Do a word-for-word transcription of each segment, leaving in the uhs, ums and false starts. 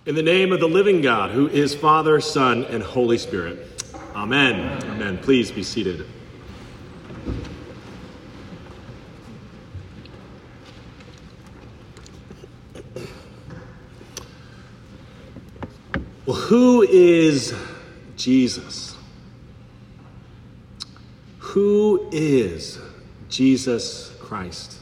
In the name of the living God, who is Father, Son, and Holy Spirit. Amen. Amen. Amen. Please be seated. Well, who is Jesus? Who is Jesus Christ?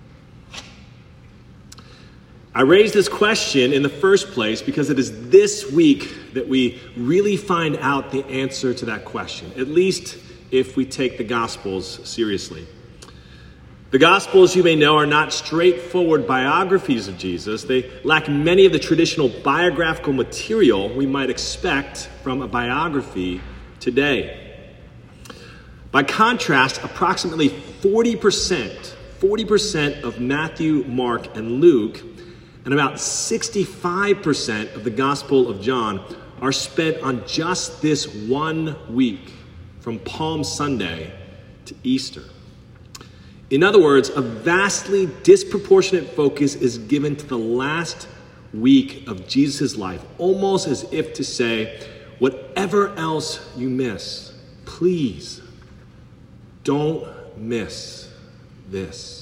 I raised this question in the first place because it is this week that we really find out the answer to that question, at least if we take the Gospels seriously. The Gospels, you may know, are not straightforward biographies of Jesus. They lack many of the traditional biographical material we might expect from a biography today. By contrast, approximately forty percent, forty percent of Matthew, Mark, and Luke, and about sixty-five percent of the Gospel of John are spent on just this one week, from Palm Sunday to Easter. In other words, a vastly disproportionate focus is given to the last week of Jesus' life, almost as if to say, whatever else you miss, please don't miss this.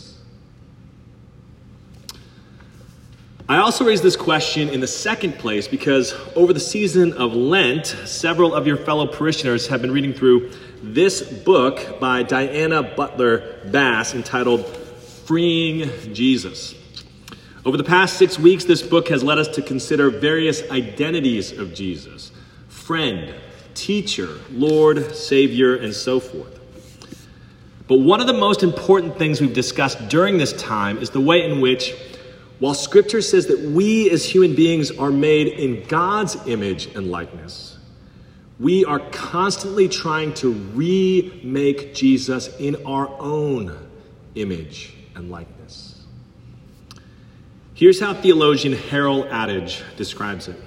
I also raise this question in the second place because over the season of Lent, several of your fellow parishioners have been reading through this book by Diana Butler Bass entitled Freeing Jesus. Over the past six weeks, this book has led us to consider various identities of Jesus: friend, teacher, Lord, Savior, and so forth. But one of the most important things we've discussed during this time is the way in which, while Scripture says that we as human beings are made in God's image and likeness, we are constantly trying to remake Jesus in our own image and likeness. Here's how theologian Harold Adage describes it.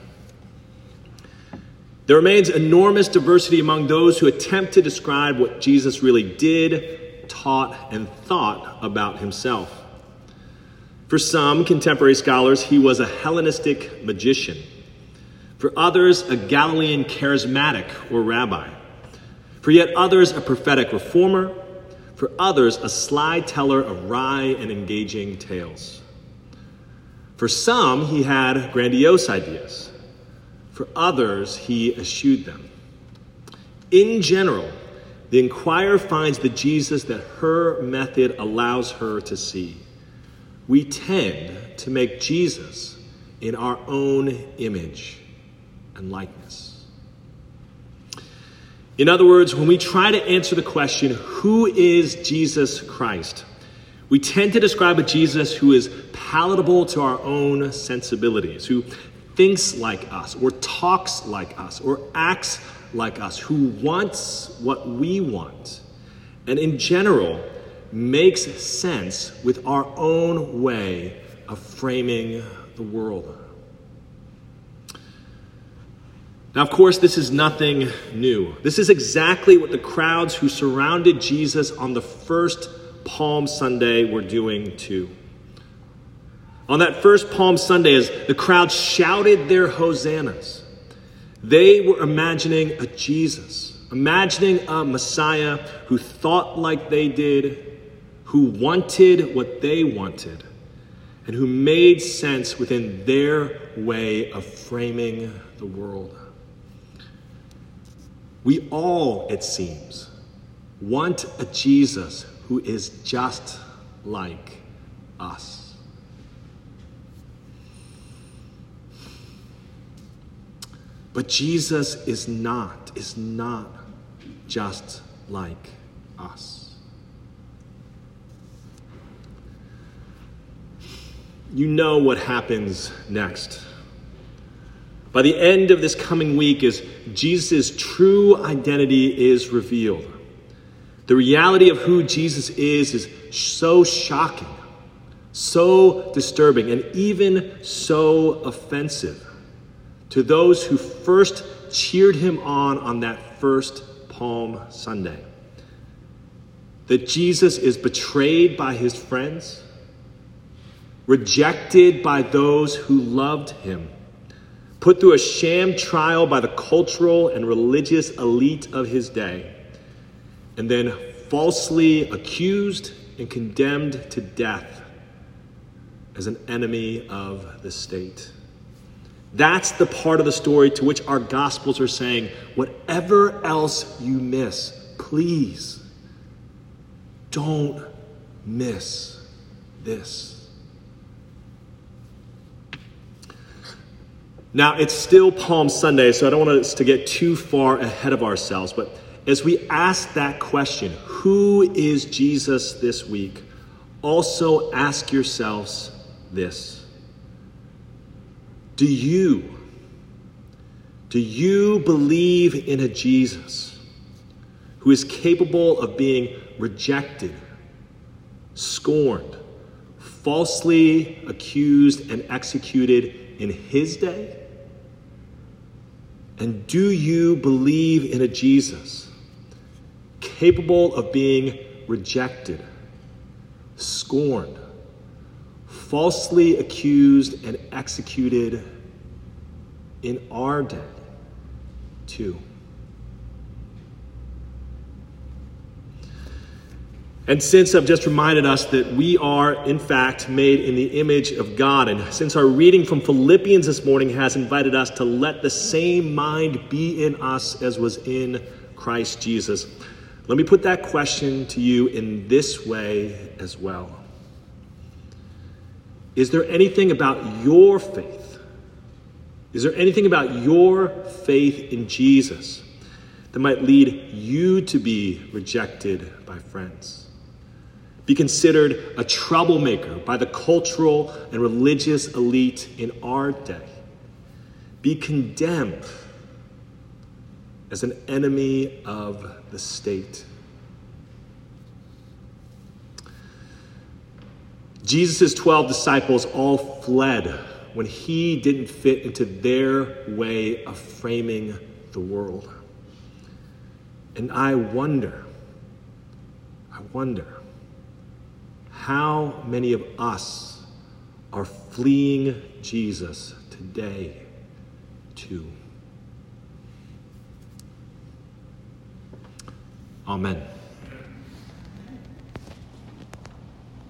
There remains enormous diversity among those who attempt to describe what Jesus really did, taught, and thought about himself. For some contemporary scholars, he was a Hellenistic magician. For others, a Galilean charismatic or rabbi. For yet others, a prophetic reformer. For others, a sly teller of wry and engaging tales. For some, he had grandiose ideas. For others, he eschewed them. In general, the inquirer finds the Jesus that her method allows her to see. We tend to make Jesus in our own image and likeness. In other words, when we try to answer the question, who is Jesus Christ? We tend to describe a Jesus who is palatable to our own sensibilities, who thinks like us, or talks like us, or acts like us, who wants what we want, and in general, makes sense with our own way of framing the world. Now, of course, this is nothing new. This is exactly what the crowds who surrounded Jesus on the first Palm Sunday were doing too. On that first Palm Sunday, as the crowd shouted their hosannas, they were imagining a Jesus, imagining a Messiah who thought like they did, who wanted what they wanted, and who made sense within their way of framing the world. We all, it seems, want a Jesus who is just like us. But Jesus is not, is not just like us. You know what happens next. By the end of this coming week, as Jesus' true identity is revealed, the reality of who Jesus is is so shocking, so disturbing, and even so offensive to those who first cheered him on on that first Palm Sunday. That Jesus is betrayed by his friends, rejected by those who loved him, put through a sham trial by the cultural and religious elite of his day, and then falsely accused and condemned to death as an enemy of the state. That's the part of the story to which our Gospels are saying, whatever else you miss, please don't miss this. Now, it's still Palm Sunday, so I don't want us to get too far ahead of ourselves, but as we ask that question, who is Jesus this week? Also ask yourselves this. Do you, do you believe in a Jesus who is capable of being rejected, scorned, falsely accused and executed in his day? And do you believe in a Jesus capable of being rejected, scorned, falsely accused and executed in our day too? And since I've just reminded us that we are, in fact, made in the image of God, and since our reading from Philippians this morning has invited us to let the same mind be in us as was in Christ Jesus, let me put that question to you in this way as well. Is there anything about your faith, is there anything about your faith in Jesus that might lead you to be rejected by friends? Be considered a troublemaker by the cultural and religious elite in our day? Be condemned as an enemy of the state? Jesus' twelve disciples all fled when he didn't fit into their way of framing the world. And I wonder, I wonder, how many of us are fleeing Jesus today too? Amen.